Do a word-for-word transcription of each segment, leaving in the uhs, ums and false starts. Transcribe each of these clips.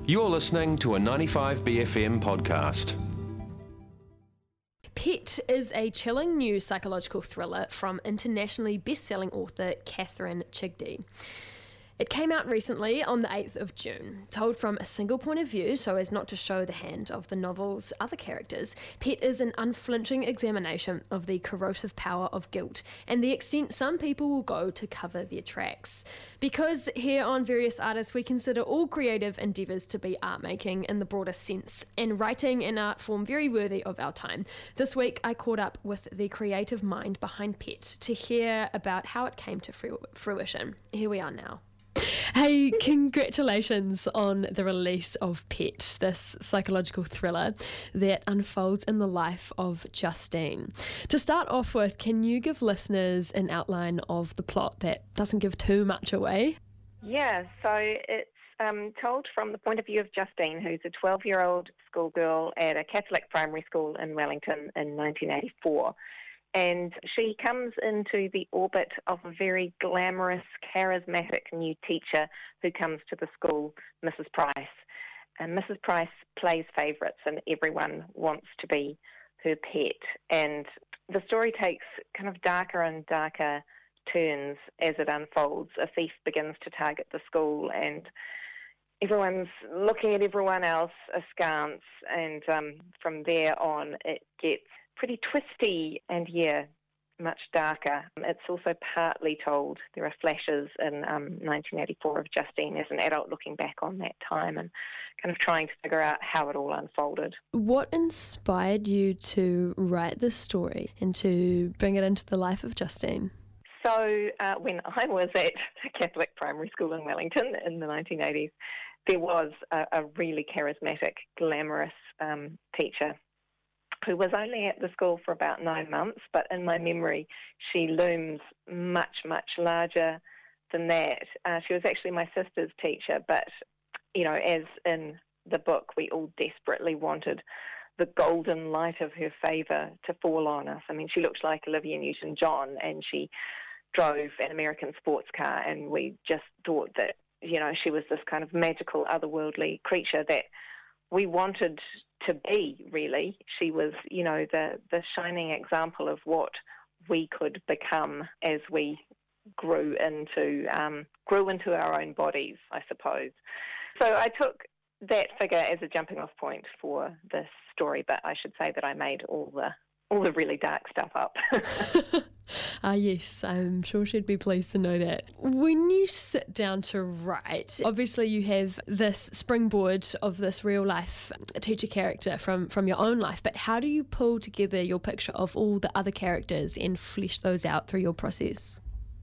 You're listening to a ninety-five B F M podcast. Pet is a chilling new psychological thriller from internationally best-selling author Katherine Chigdy. It came out recently on the eighth of June. Told from a single point of view so as not to show the hand of the novel's other characters, Pet is an unflinching examination of the corrosive power of guilt and the extent some people will go to cover their tracks. Because here on Various Artists we consider all creative endeavours to be art making in the broader sense, and writing an art form very worthy of our time. This week I caught up with the creative mind behind Pet to hear about how it came to fruition. Here we are now. Hey, congratulations on the release of Pet, this psychological thriller that unfolds in the life of Justine. To start off with, can you give listeners an outline of the plot that doesn't give too much away? Yeah, so it's um, told from the point of view of Justine, who's a twelve-year-old schoolgirl at a Catholic primary school in Wellington in nineteen eighty-four. And she comes into the orbit of a very glamorous, charismatic new teacher who comes to the school, Missus Price. And Missus Price plays favourites and everyone wants to be her pet. And the story takes kind of darker and darker turns as it unfolds. A thief begins to target the school and everyone's looking at everyone else askance. And um, from there on it gets pretty twisty and, yeah, much darker. It's also partly told, there are flashes in um, nineteen eighty-four of Justine as an adult looking back on that time and kind of trying to figure out how it all unfolded. What inspired you to write this story and to bring it into the life of Justine? So uh, when I was at a Catholic primary school in Wellington in the nineteen eighties, there was a, a really charismatic, glamorous um, teacher who was only at the school for about nine months, but in my memory, she looms much, much larger than that. Uh, she was actually my sister's teacher, but, you know, as in the book, we all desperately wanted the golden light of her favour to fall on us. I mean, she looked like Olivia Newton-John, and she drove an American sports car, and we just thought that, you know, she was this kind of magical, otherworldly creature that we wanted to be, really. She was, you know, the, the shining example of what we could become as we grew into um, grew into our own bodies, I suppose. So I took that figure as a jumping off point for this story, but I should say that I made all the all the really dark stuff up. Ah, uh, yes, I'm sure she'd be pleased to know that. When you sit down to write, obviously you have this springboard of this real life teacher character from, from your own life, but how do you pull together your picture of all the other characters and flesh those out through your process?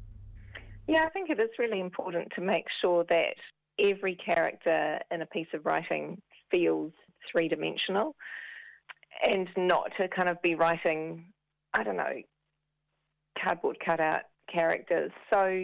Yeah, I think it is really important to make sure that every character in a piece of writing feels three-dimensional and not to kind of be writing, I don't know, cardboard cutout characters. So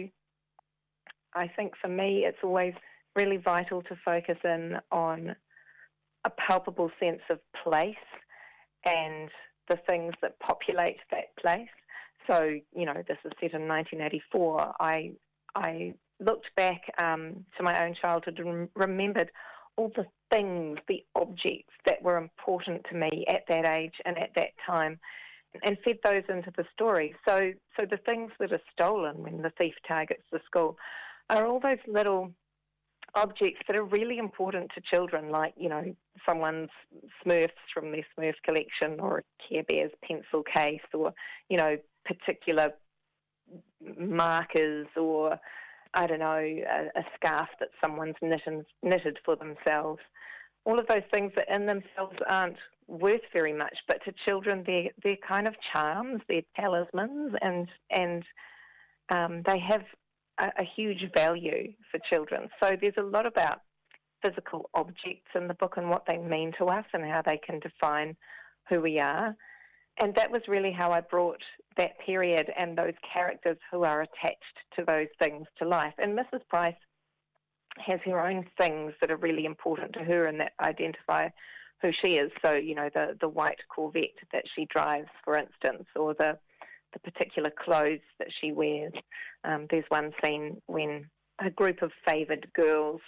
I think for me it's always really vital to focus in on a palpable sense of place and the things that populate that place. So, you know, this is set in nineteen eighty-four. I I looked back um, to my own childhood and remembered all the things, the objects that were important to me at that age and at that time, and fed those into the story. So so the things that are stolen when the thief targets the school are all those little objects that are really important to children, like, you know, someone's Smurfs from their Smurf collection, or a Care Bears pencil case, or, you know, particular markers, or, I don't know, a, a scarf that someone's knitted, knitted for themselves. All of those things that in themselves aren't worth very much, but to children they're, they're kind of charms, they're talismans, and and um, they have a, a huge value for children. So there's a lot about physical objects in the book and what they mean to us and how they can define who we are. And that was really how I brought that period and those characters who are attached to those things to life. And Missus Price has her own things that are really important to her and that identify who she is. So, you know, the, the white Corvette that she drives, for instance, or the the particular clothes that she wears. Um, there's one scene when a group of favoured girls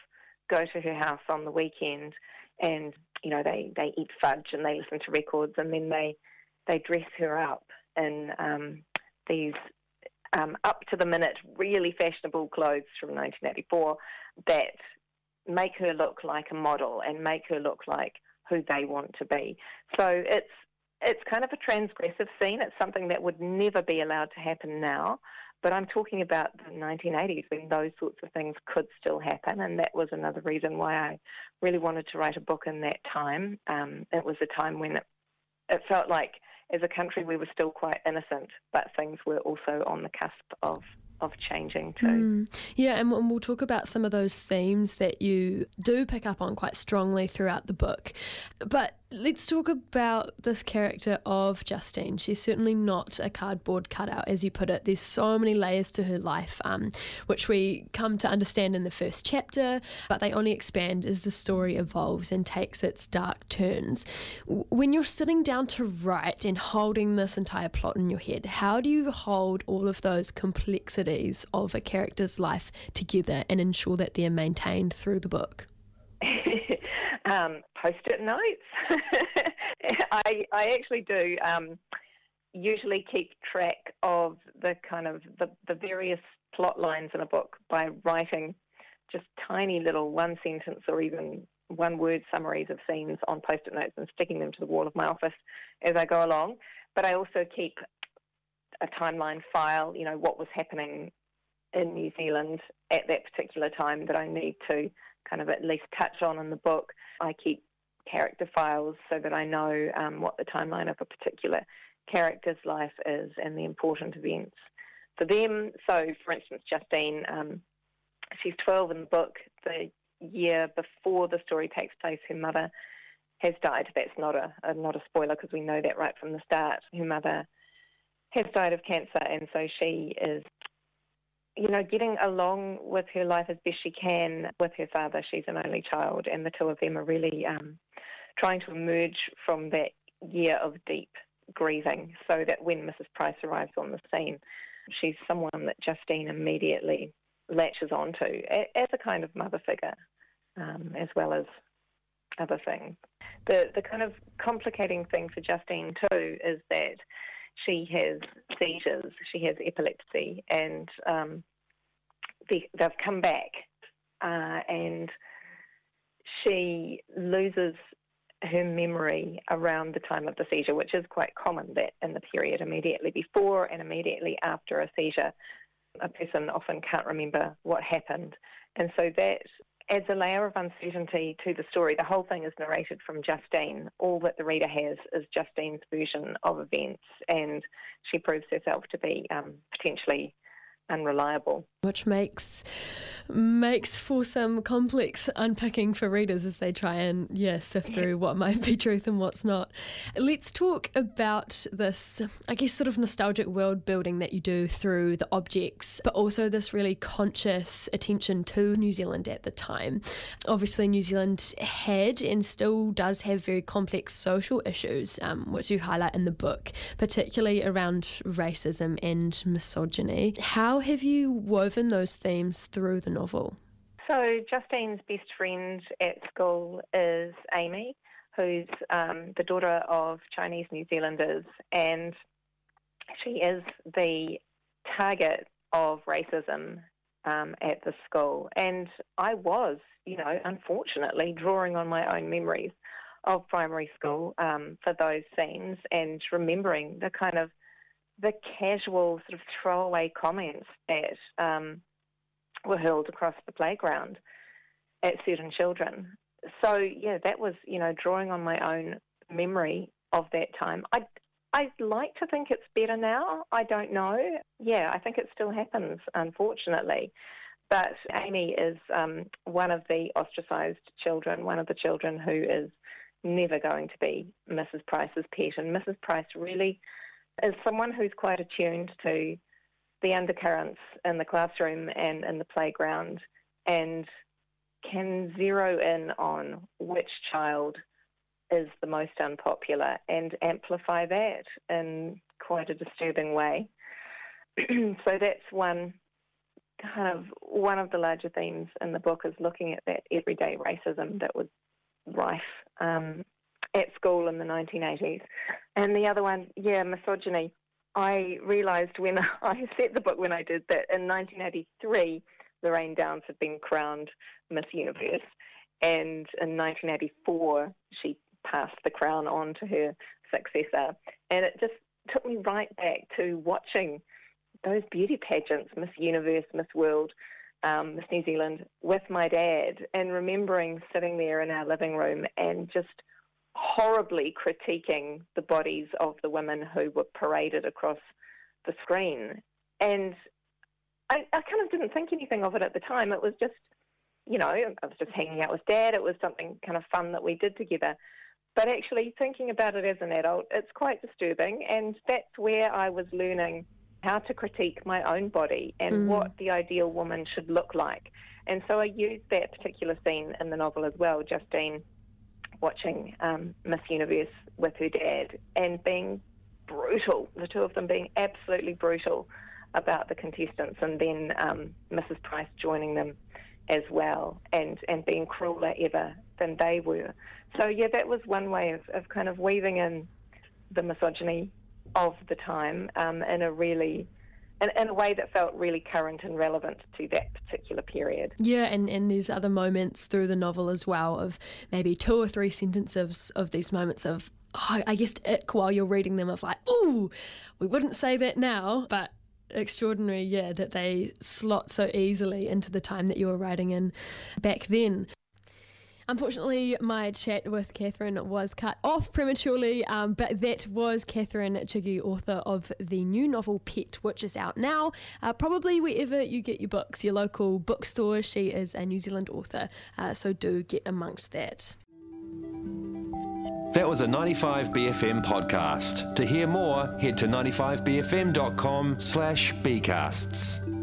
go to her house on the weekend and, you know, they, they eat fudge and they listen to records, and then they, they dress her up in um, these um, up-to-the-minute, really fashionable clothes from nineteen eighty-four that make her look like a model and make her look like who they want to be. So it's it's kind of a transgressive scene. It's something that would never be allowed to happen now. But I'm talking about the nineteen eighties when those sorts of things could still happen, and that was another reason why I really wanted to write a book in that time. Um, it was a time when it, it felt like, as a country, we were still quite innocent, but things were also on the cusp of of changing too. Mm. Yeah, and we'll talk about some of those themes that you do pick up on quite strongly throughout the book. But let's talk about this character of Justine. She's certainly not a cardboard cutout, as you put it. There's so many layers to her life, um, which we come to understand in the first chapter, but they only expand as the story evolves and takes its dark turns. When you're sitting down to write and holding this entire plot in your head, how do you hold all of those complexities of a character's life together and ensure that they're maintained through the book? um, post-it notes. I I actually do um, usually keep track of the kind of the, the various plot lines in a book by writing just tiny little one sentence or even one word summaries of scenes on post-it notes and sticking them to the wall of my office as I go along. But I also keep a timeline file, you know, what was happening in New Zealand at that particular time that I need to kind of at least touch on in the book. I keep character files so that I know um, what the timeline of a particular character's life is and the important events for them. So, for instance, Justine, um, she's twelve in the book. The year before the story takes place, her mother has died. That's not a, a not a spoiler because we know that right from the start. Her mother has died of cancer, and so she is, you know, getting along with her life as best she can with her father. She's an only child, and the two of them are really um, trying to emerge from that year of deep grieving so that when Missus Price arrives on the scene, she's someone that Justine immediately latches onto as a kind of mother figure, um, as well as other things. The, the kind of complicating thing for Justine, too, is that she has seizures, she has epilepsy, and um, they, they've come back, uh, and she loses her memory around the time of the seizure, which is quite common, that in the period immediately before and immediately after a seizure, a person often can't remember what happened. And so that adds a layer of uncertainty to the story. The whole thing is narrated from Justine. All that the reader has is Justine's version of events, and she proves herself to be um, potentially unreliable. Which makes makes for some complex unpicking for readers as they try and yeah sift through what might be truth and what's not. Let's talk about this, I guess, sort of nostalgic world building that you do through the objects, but also this really conscious attention to New Zealand at the time. Obviously, New Zealand had and still does have very complex social issues, um, which you highlight in the book, particularly around racism and misogyny. How have you woven those themes through the novel? So Justine's best friend at school is Amy, who's um, the daughter of Chinese New Zealanders, and she is the target of racism um, at the school. And I was, you know, unfortunately drawing on my own memories of primary school um, for those scenes and remembering the kind of the casual sort of throwaway comments that um, were hurled across the playground at certain children. So, yeah, that was, you know, drawing on my own memory of that time. I I'd like to think it's better now. I don't know. Yeah, I think it still happens, unfortunately. But Amy is um, one of the ostracised children, one of the children who is never going to be Missus Price's pet. And Missus Price really is someone who's quite attuned to the undercurrents in the classroom and in the playground and can zero in on which child is the most unpopular and amplify that in quite a disturbing way. So that's one kind of one of the larger themes in the book is looking at that everyday racism that was rife um, at school in the nineteen eighties. And the other one, yeah, misogyny. I realised when I set the book when I did that in nineteen eighty-three, Lorraine Downs had been crowned Miss Universe, and in nineteen eighty-four she passed the crown on to her successor. And it just took me right back to watching those beauty pageants, Miss Universe, Miss World, um, Miss New Zealand, with my dad, and remembering sitting there in our living room and just horribly critiquing the bodies of the women who were paraded across the screen. And I, I kind of didn't think anything of it at the time. It was just, you know, I was just hanging out with Dad. It was something kind of fun that we did together. But actually thinking about it as an adult, it's quite disturbing. And that's where I was learning how to critique my own body and mm. what the ideal woman should look like. And so I used that particular scene in the novel as well, Justine watching um, Miss Universe with her dad and being brutal, the two of them being absolutely brutal about the contestants, and then um, Missus Price joining them as well, and, and being crueler ever than they were. So yeah, that was one way of, of kind of weaving in the misogyny of the time um, in a really, in, in a way that felt really current and relevant to that particular period. Yeah, and, and there's other moments through the novel as well of maybe two or three sentences of these moments of, oh, I guess, ick while you're reading them of like, ooh, we wouldn't say that now, but extraordinary, yeah, that they slot so easily into the time that you were writing in back then. Unfortunately, my chat with Catherine was cut off prematurely, um, but that was Catherine Chigi, author of the new novel Pet, which is out now, uh, probably wherever you get your books, your local bookstore. She is a New Zealand author, uh, so do get amongst that. That was a ninety-five B F M podcast. To hear more, head to ninety-five B F M dot com slash B casts.